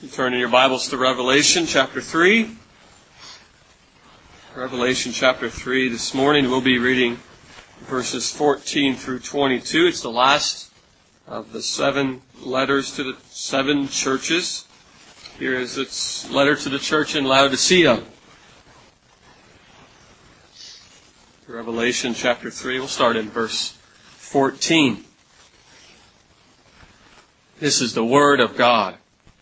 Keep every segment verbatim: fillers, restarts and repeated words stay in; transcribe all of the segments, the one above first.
You turn in your Bibles to Revelation chapter three. Revelation chapter three. This morning we'll be reading verses fourteen through twenty-two. It's the last of the seven letters to the seven churches. Here is its letter to the church in Laodicea. Revelation chapter three. We'll start in verse fourteen. This is the Word of God.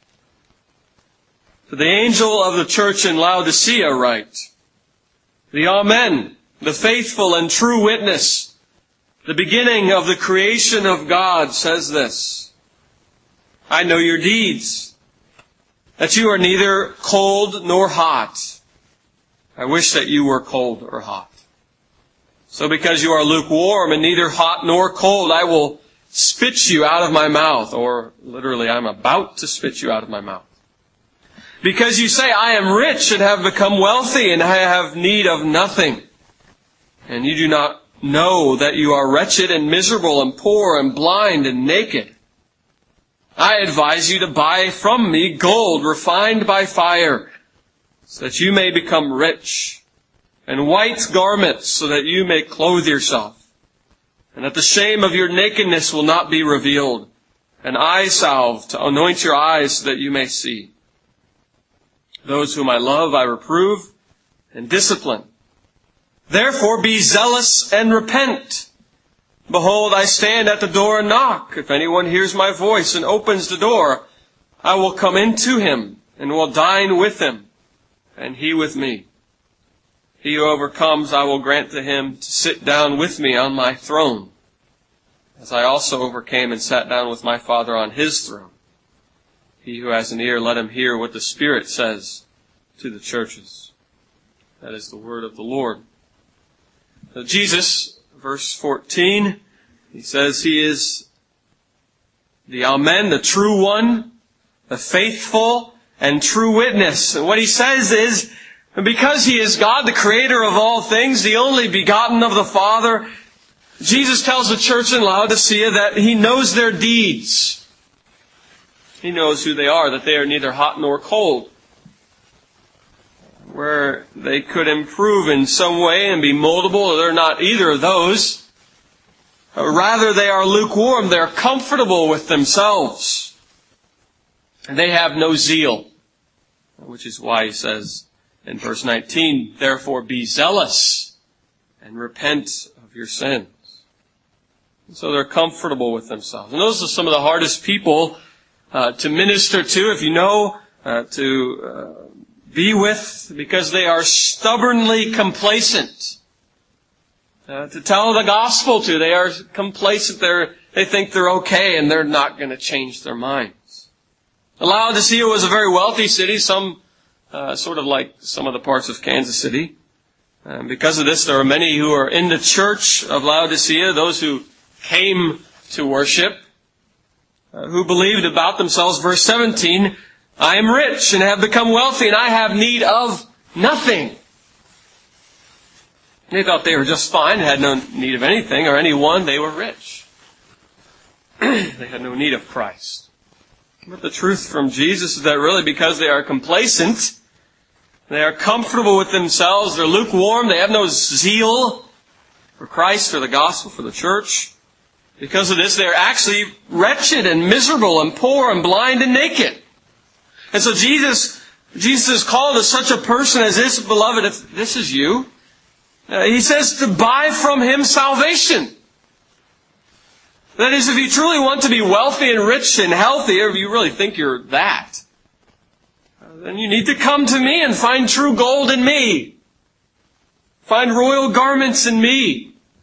To the angel of the church in Laodicea write, the Amen, the faithful and true witness, the beginning of the creation of God, says this. I know your deeds, that you are neither cold nor hot. I wish that you were cold or hot. So because you are lukewarm and neither hot nor cold, I will spit you out of my mouth. Or literally, I'm about to spit you out of my mouth. Because you say, I am rich and have become wealthy and I have need of nothing. And you do not know that you are wretched and miserable and poor and blind and naked. I advise you to buy from me gold refined by fire, so that you may become rich, and white garments, so that you may clothe yourself, and that the shame of your nakedness will not be revealed, and eye salve to anoint your eyes so that you may see. Those whom I love I reprove and discipline. Therefore be zealous and repent. Behold, I stand at the door and knock. If anyone hears my voice and opens the door, I will come into him and will dine with him, and he with me. He who overcomes, I will grant to him to sit down with me on my throne, as I also overcame and sat down with my Father on his throne. He who has an ear, let him hear what the Spirit says to the churches. That is the word of the Lord. Now Jesus, verse fourteen, he says he is the Amen, the true one, the faithful and true witness. And what he says is, because he is God, the creator of all things, the only begotten of the Father, Jesus tells the church in Laodicea that he knows their deeds. He knows who they are, that they are neither hot nor cold. Where they could improve in some way and be moldable, they're not either of those. Rather, they are lukewarm. They're comfortable with themselves. And they have no zeal. Which is why he says in verse nineteen, therefore be zealous and repent of your sins. And so they're comfortable with themselves. And those are some of the hardest people Uh, to minister to, if you know, uh, to uh, be with, because they are stubbornly complacent. Uh, to tell the gospel to, they are complacent. They're, they think they're okay, and they're not going to change their minds. Laodicea was a very wealthy city, some uh, sort of like some of the parts of Kansas City. And because of this, there are many who are in the church of Laodicea, those who came to worship, Uh, who believed about themselves. Verse seventeen, I am rich and have become wealthy and I have need of nothing. They thought they were just fine, had no need of anything or anyone. They were rich. They had no need of Christ. But the truth from Jesus is that really because they are complacent, they are comfortable with themselves, they're lukewarm, they have no zeal for Christ or the gospel, for the church. Because of this, they're actually wretched and miserable and poor and blind and naked. And so Jesus, Jesus is called to such a person as this, beloved, if this is you, uh, he says to buy from him salvation. That is, if you truly want to be wealthy and rich and healthy, or if you really think you're that, uh, then you need to come to me and find true gold in me. Find royal garments in me.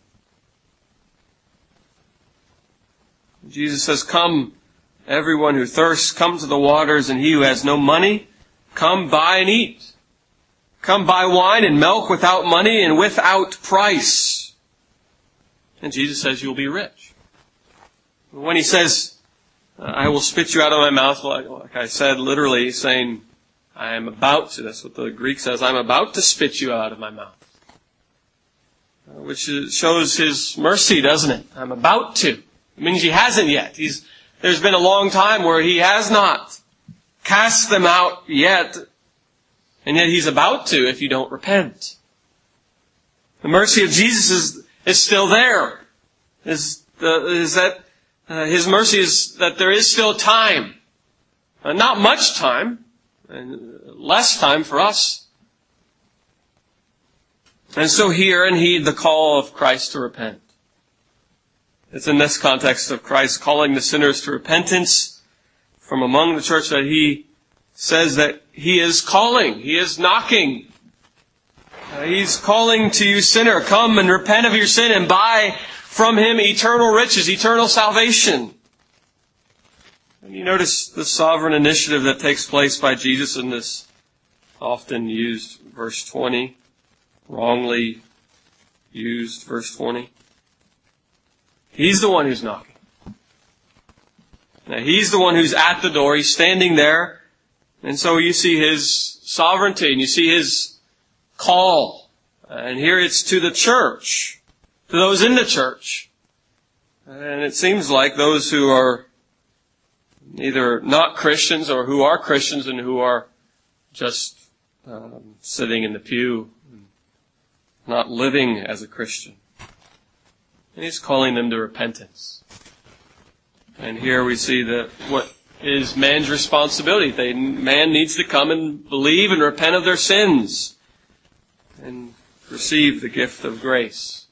Jesus says, come, everyone who thirsts, come to the waters, and he who has no money, come buy and eat. Come buy wine and milk without money and without price. And Jesus says, you'll be rich. When he says, I will spit you out of my mouth, like, like I said, literally saying, I am about to, that's what the Greek says, I'm about to spit you out of my mouth. Which shows his mercy, doesn't it? I'm about to. It means he hasn't yet. He's, there's been a long time where he has not cast them out yet, and yet He's about to if you don't repent. The mercy of Jesus is, is still there. Is, the, is that uh, His mercy is that there is still time. Uh, not much time, and less time for us. And so hear and heed the call of Christ to repent. It's in this context of Christ calling the sinners to repentance from among the church that He says that He is calling. He is knocking. Uh, he's calling to you, sinner, come and repent of your sin and buy from Him eternal riches, eternal salvation. And you notice the sovereign initiative that takes place by Jesus in this often used verse twenty, wrongly used verse twenty. He's the one who's knocking. Now, He's the one who's at the door. He's standing there. And so you see His sovereignty and you see His call. And here it's to the church, to those in the church. And it seems like those who are either not Christians or who are Christians and who are just um, sitting in the pew, not living as a Christian. And He's calling them to repentance. And here we see that what is man's responsibility. They, man needs to come and believe and repent of their sins and receive the gift of grace.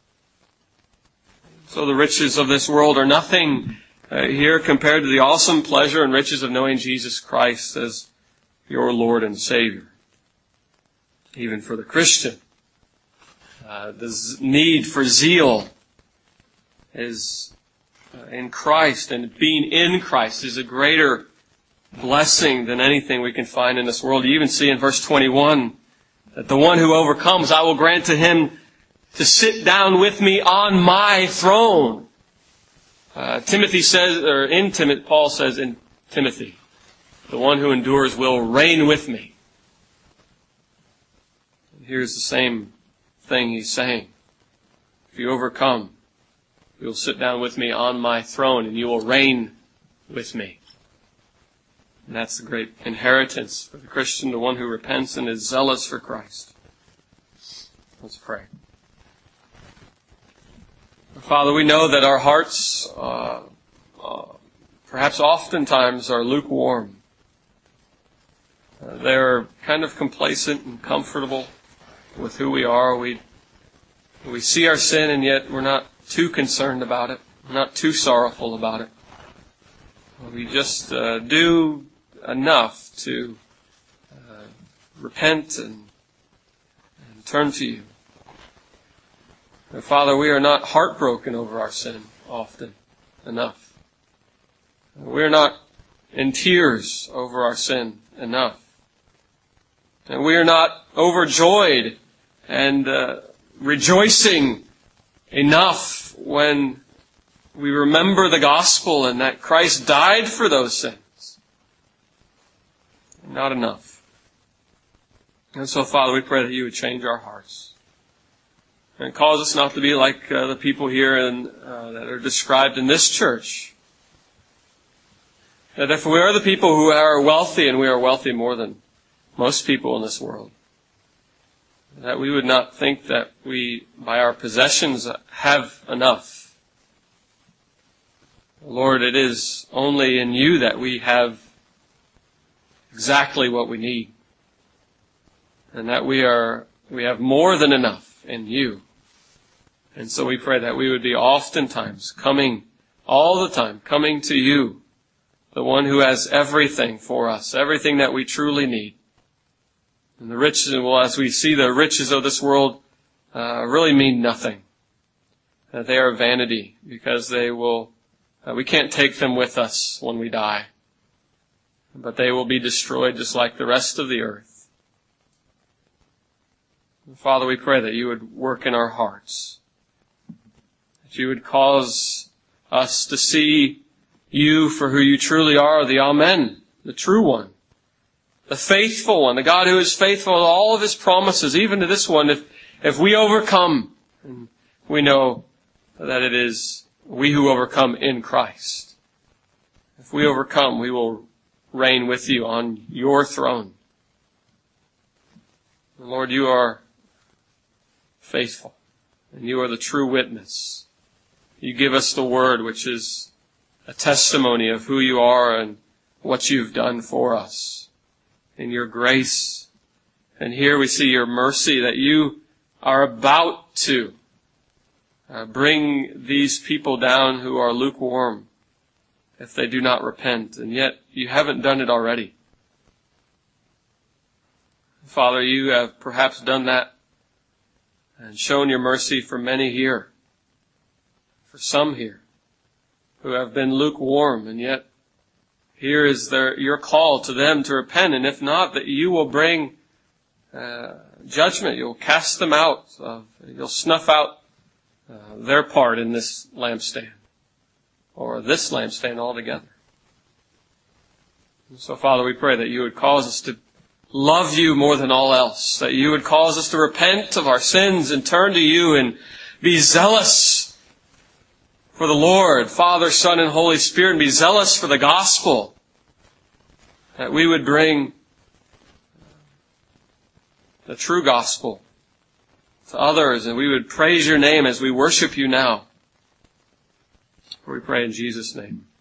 So the riches of this world are nothing uh, here compared to the awesome pleasure and riches of knowing Jesus Christ as your Lord and Savior. Even for the Christian, uh, the need for zeal is uh, in Christ, and being in Christ is a greater blessing than anything we can find in this world. You even see in verse twenty-one that the one who overcomes, I will grant to him to sit down with me on my throne. Uh, Timothy says, or in Timothy, Paul says in Timothy, the one who endures will reign with me. And here's the same thing he's saying. If you overcome, you will sit down with me on my throne and you will reign with me. And that's the great inheritance for the Christian, the one who repents and is zealous for Christ. Let's pray. Father, we know that our hearts uh, uh, perhaps oftentimes are lukewarm. Uh, they're kind of complacent and comfortable with who we are. We we see our sin and yet we're not too concerned about it. We're not too sorrowful about it. We just uh, do enough to uh, repent and, and turn to you. And Father, we are not heartbroken over our sin often enough. We are not in tears over our sin enough. And we are not overjoyed and uh, rejoicing enough when we remember the gospel and that Christ died for those sins. Not enough. And so, Father, we pray that you would change our hearts and cause us not to be like uh, the people here in, uh, that are described in this church. That if we are the people who are wealthy, and we are wealthy more than most people in this world, that we would not think that we, by our possessions, have enough. Lord, it is only in you that we have exactly what we need. And that we are, we have more than enough in you. And so we pray that we would be oftentimes coming, all the time, coming to you, the one who has everything for us, everything that we truly need. And the riches, well, as we see the riches of this world uh, really mean nothing. That they are vanity, because they will, uh, we can't take them with us when we die. But they will be destroyed just like the rest of the earth. And Father, we pray that you would work in our hearts. That you would cause us to see you for who you truly are, the Amen, the true one. The faithful one, the God who is faithful to all of His promises, even to this one. If, if we overcome, and we know that it is we who overcome in Christ. If we overcome, we will reign with you on your throne. And Lord, you are faithful, and you are the true witness. You give us the word, which is a testimony of who you are and what you've done for us in your grace. And here we see your mercy, that you are about to uh, bring these people down who are lukewarm if they do not repent, and yet you haven't done it already. Father, you have perhaps done that and shown your mercy for many here, for some here who have been lukewarm, and yet here is their, your call to them to repent, and if not, that you will bring uh, judgment. You'll cast them out. Uh, you'll snuff out uh, their part in this lampstand, or this lampstand altogether. And so, Father, we pray that you would cause us to love you more than all else, that you would cause us to repent of our sins and turn to you and be zealous for the Lord, Father, Son, and Holy Spirit, and be zealous for the gospel, that we would bring the true gospel to others, and we would praise your name as we worship you now. We pray in Jesus' name.